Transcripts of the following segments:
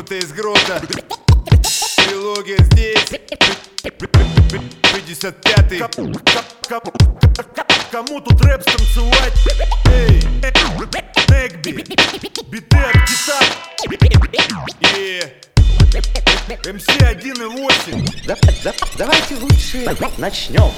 Монте из грота. Трилогия здесь. 55-й. Кому тут рэп станцевать? Эй, Негби, биты от гитар. МС 1.8. Давайте лучше начнем.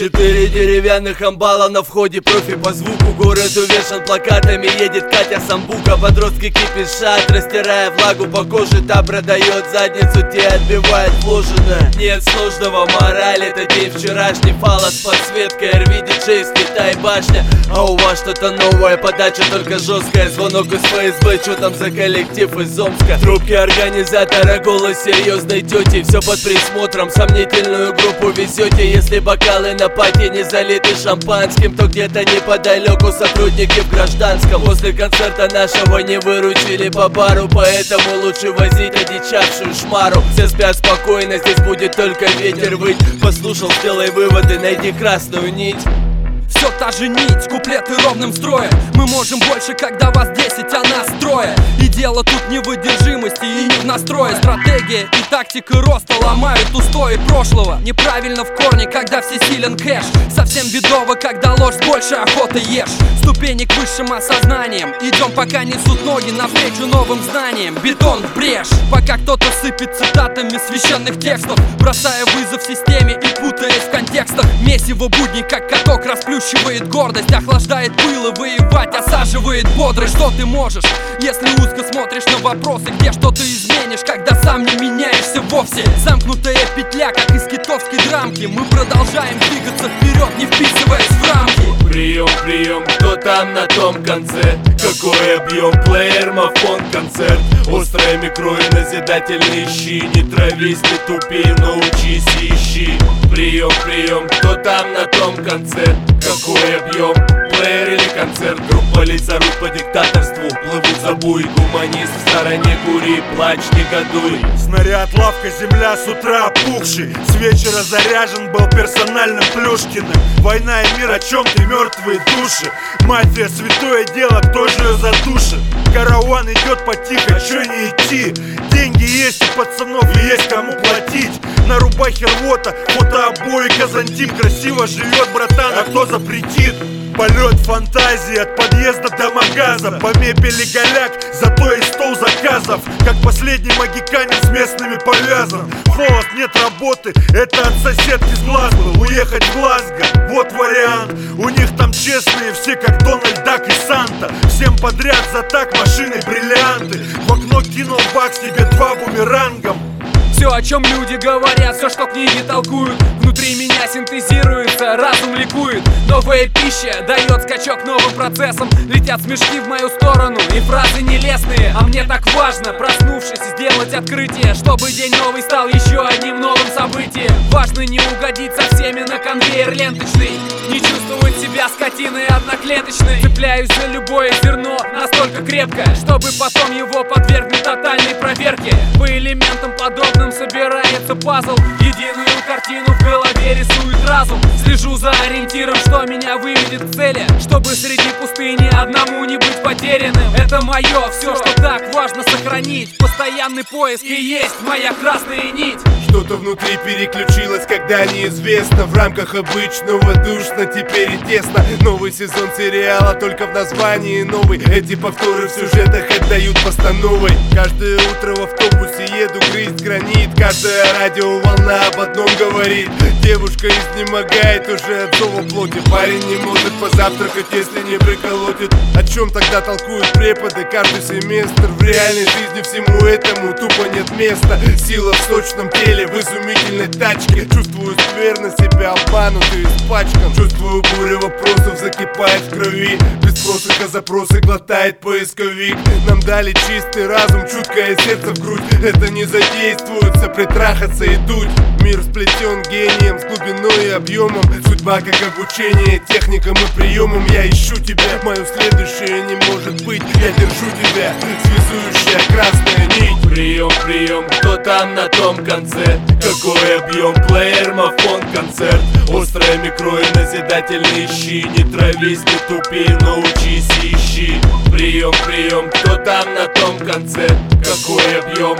4 деревянных амбала на входе, профи по звуку. Город увешан плакатами, едет Катя Самбука. Подростки кипишат, растирая влагу по коже. Та продает задницу, те отбивает вложенное. Нет сложного, мораль, это день вчерашний. Фала с подсветкой, RV диджей с Китай башня. А у вас что-то новое, подача только жесткая. Звонок из ФСБ, что там за коллектив из Омска? Трубки организатора, голос серьезной тети. Все под присмотром, сомнительную группу везете. Если бокалы на пати не залиты шампанским, то где-то неподалеку сотрудники в гражданском. После концерта нашего не выручили по бару, поэтому лучше возить одичавшую шмару. Все спят спокойно, здесь будет только ветер выть. Послушал, сделай выводы, найди красную нить. Все та же нить, куплеты ровным строем. Мы можем больше, когда вас 10, а нас трое. И дело тут не в выдержимости и не в настрое. Стратегия и тактика роста ломают устои прошлого. Неправильно в корне, когда всесилен кэш. Совсем бедово, когда ложь больше охоты ешь. Ступени к высшим осознаниям. Идем, пока несут ноги навстречу новым знаниям. Бетон в брешь, пока кто-то сыпет цитатами священных текстов, бросая вызов системе и путаясь в контекстах. Месиво будни, как каток, расплющивает гордость, охлаждает пыл и воевать осаживает бодрость. Что ты можешь, если узко смотришь на вопросы, где что ты изменишь, когда сам не меняешься вовсе? Замкнутая петля, как из китовской драмки. Мы продолжаем двигаться вперед, не вписываясь в рамки. Прием, прием, кто там на том конце? Какой объем, плеер, мафон, концерт. Острое микро и назидательные щи. Не травись, не тупи, научись и ищи. Прием, прием, кто там на том конце? Какой объем, плеер или концерт? Группа лиц орут по диктаторству, плывут за буй. Гуманист в стороне, кури, плачь, негодуй. Снаряд, лавка, земля с утра опухший. С вечера заряжен был персональным Плюшкиным. Война и мир, о чем-то мертвые души. Мафия, святое дело, кто же ее задушит? Караван идет потихо, чё не идти? Деньги есть у пацанов и есть кому платить. На рубахе рвота, фотообои, Казантим. Красиво живет, братан, а кто запретит? Полет фантазии от подъезда до магаза. По мебели голяк, зато и стол заказов. Как последний магиканин с местными повязан. Холод, нет работы, это от соседки с глаз был. Уехать в Глазго, вот вариант. У них там честные все, как Дональд Дак и Санта. Всем подряд за так, машины, бриллианты. В окно кинул бакс, тебе 2 бумерангом. Все, о чем люди говорят, все, что книги толкуют, внутри меня синтезируется, разум ликует. Новая пища дает скачок новым процессам. Летят смешки в мою сторону и фразы нелестные. А мне так важно, проснувшись, сделать открытие, чтобы день новый стал еще одним новым событием. Важно не угодить со всеми на конвейер ленточный, не чувствовать себя скотиной одноклеточной. Цепляюсь за любое зерно настолько крепко, чтобы потом его подвергнуть тотальной проверке. По элементам подобным собирается пазл, единую картину в голове рисует разум. Слежу за ориентиром, что меня выведет к цели, чтобы среди пустыни одному не быть потерянным. Это мое, все, что так важно сохранить. Постоянный поиск и есть моя красная нить. Что-то внутри переключилось, когда неизвестно. В рамках обычного душно, теперь и тесно. Новый сезон сериала, только в названии новый. Эти повторы в сюжетах отдают постановой. Каждое утро в автобусе еду грызть гранит. Каждая радиоволна об одном говорит. Девушка изнемогает уже от зова плоти. Парень не может позавтракать, если не приколотит. О чем тогда толкуют преподы каждый семестр? В реальной жизни всему этому тупо нет места. Сила в сочном теле, в изумительной тачке. Чувствую скверно себя обманутый, испачкан. Чувствую бурю вопросов, закипает в крови. Без просыха запросы глотает поисковик. Нам дали чистый разум, чуткое сердце в грудь. Это не задействуется, притрахаться и дуть. Мир сплетен гением с глубиной и объемом. Судьба как обучение техникам и приемам. Я ищу тебя, мое следующее не может быть. Я держу тебя, связующая красная нить. Прием, прием, кто там на том конце? Какой объем, плеер, мафон, концерт. Острое микро и назидательные щи. Не травись, не тупи, научись и ищи. Прием, прием, кто там на том конце? Какой объем,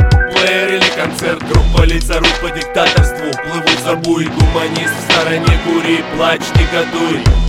Флеер или концерт, группа лиц орут по диктаторству. Плывут за буй, гуманист в стороне, кури, плачь, негодуй.